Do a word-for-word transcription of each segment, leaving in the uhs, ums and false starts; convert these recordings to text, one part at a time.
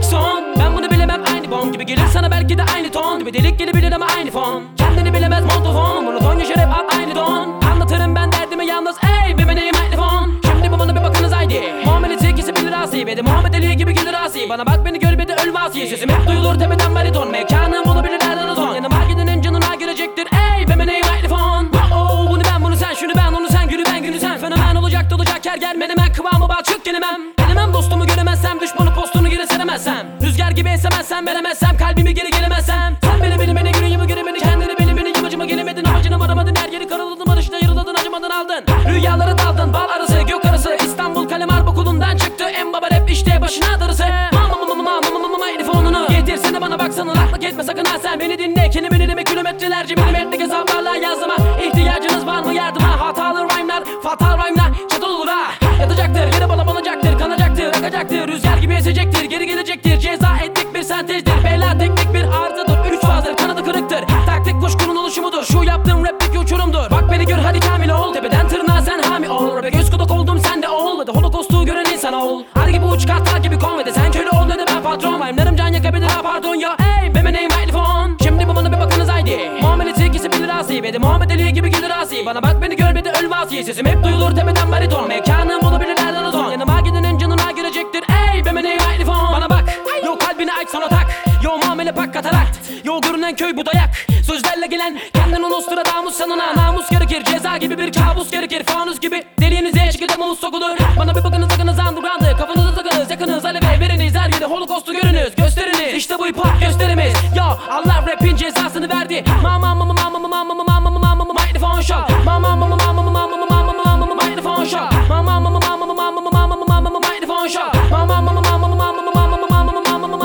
akson. Ben bunu bilemem, aynı bom gibi gelir sana belki de aynı ton gibi, delik gelebilir ama aynı fon. Kendini bilemez montofon, monoton yaşar hep al aynı don. Anlatırım ben derdimi yalnız, ey bir meneyim mikrofon. Şimdi bu bana bir bakınız haydi. Muhammed'in ikisi bilir asi, ve de Muhammed Ali gibi gelir asi. Bana bak beni gör bir de öl vasi. Sesim hep duyulur tepeden bariton, mekanım olabilir nereden ton. Yanıma gidenin canına girecektir, ey bir meneyim mikrofon. Oh bunu ben bunu sen, şunu ben onu sen, günü ben günü sen. Fenomen olacak dolacak her yer menemen, kıvamı balçık gelemem. Gelemem dostumu göremezsem, düşmanı postunu geri seremezsem. Rüzgar gibi esemezsem, veremezsem, kalbimi geri gelemezsem. Sen beni beni beni görünümü göremedin, kendini beni beni yamacıma gelemedin. Amacını varamadın, her yeri karaladın, barışta yarıladın, acımadın aldın. Rüyaları daldın, bal arası gök arası, İstanbul kalem harp okulundan çıktı en baba rap, işte başına darısı. Mama mama mama mama mama mikrofonunu getirsene bana, baksana laklık etme sakın ha, sen beni dinle. Kendimi dinleme, kilometrelerce milimetrik hesaplarla yazdıma. İhtiyacınız var mı yardıma? Hatalı rhyme'lar, fatal rhyme'lar çatal olur ha. Yatacaktır, yere bala banacaktır, kanacaktır, akacaktır, rüzgar gibi esecektir, geri gelecektir. Ceza ettik bir sentezdir, bela teknik bir arızadır. Üç fazdır, kanadı kırıktır, taktik kuşkunun oluşumudur. Şu yaptığım rapteki uçurumdur. Bak beni gör hadi kamil ol, tepeden tırnağa sen hami ol. Rap'e göz kulak oldum sen de ol, ve de holokostu gören insan ol. Ar gibi uç kartal gibi kon, ve de sen köle ol, ne de ben patron. Rhyme'larım can yakabilir ha pardon ya, ey benim neyim mikrofon. Şimdi bu bana bir bakınız haydi. Muhammed'in ikisi bilir asi, ve de Muhammed Ali gibi gelir asi. Bana bak beni gör bir de öl vasi. Sesim hep duyulur tepeden bariton, mekanım olabilir nereden o ton. Yanıma gidenin canına girecektir, ey benim neyim mikrofon. Bana bak, yo kalbini aç sana tak, yo muamele pak katarakt, yo görünen köy bu dayak. Sözlerle gelen kendini Nostradamus sanına, namus gerekir, ceza gibi bir kabus gerekir. Fanus gibi deliğinize şekilde mavuz sokulur. Bana bir bakınız sakınız underground'ı, kafanızı takınız yakınız, aleve veriniz, her yerde holokostu görünüz, gösteriniz. İşte bu hip hop gösterimiz. Yo Allah rapin cezasını verdi. Mama mama mama mama mama mama mama mama mikrofon show. Mama mama mama mama mama mama mama mikrofon show. Mama mama mama mama mama mama mama mama mikrofon show. Mama mama mama mama mama mama mama mama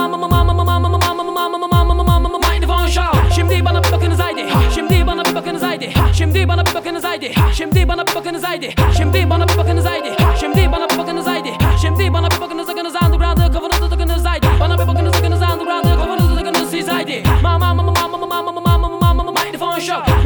mikrofon show. Şimdi bana bir bakınız haydi. Şimdi bana bir bakınız haydi. Şimdi bana bir bakınız haydi. Şimdi bana bir bakınız haydi. Şimdi bana bir bakınız haydi. Şimdi bana bir bakınız haydi. Şimdi bana bir bakınız sakınız underground'ı, kafanızı takınız haydi. Bana bir bakınız sakınız underground'ı, kafanızı takınız siz haydi. Mama mama mama mama mama mama mama mikrofon show.